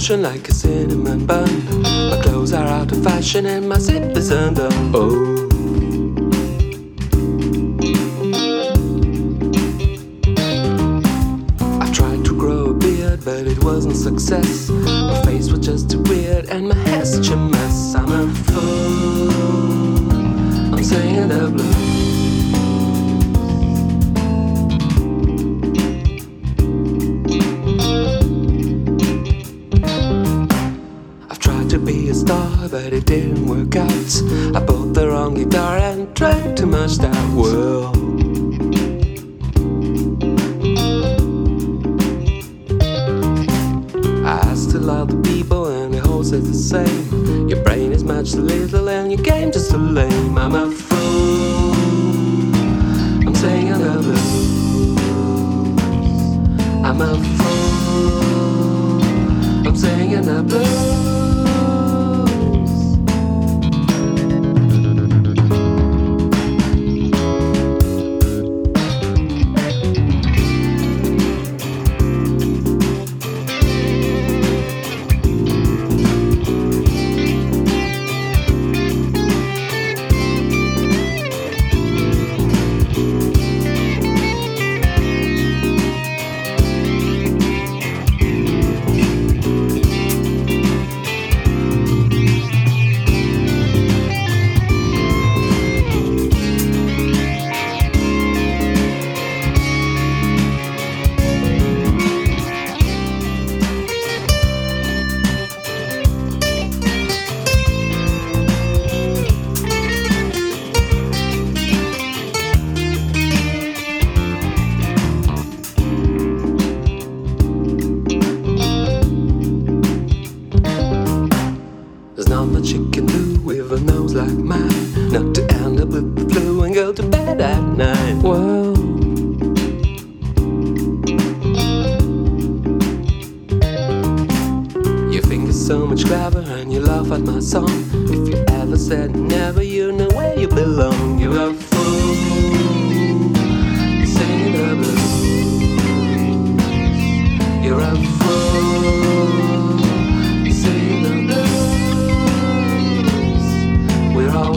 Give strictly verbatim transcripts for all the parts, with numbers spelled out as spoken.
motion like a cinnamon bun. My clothes are out of fashion and my zip is undone. Oh, I tried to grow a beard, but it wasn't success. My face was just too weird and my hair's such a mess. I'm a fool, I'm singing the blues. To be a star, but it didn't work out. I bought the wrong guitar and drank too much that well. I asked a lot of people and they all said the same. Your brain is much too little and your game just too lame. I'm a fool, I'm singing the blues. I'm a fool, I'm singing the blues. Not much you can do with a nose like mine, not to end up with the flu and go to bed at night. Well, you think you're so much clever and you laugh at my song. If you ever said never, you know where you belong. You're a fool, singing the blues. You're a fool, singing the blues. We're all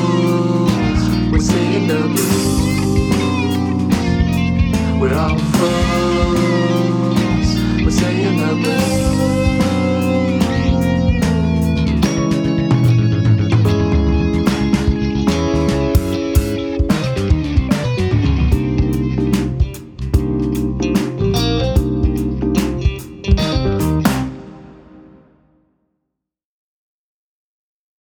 fools, we're singing the blues. We're all fools.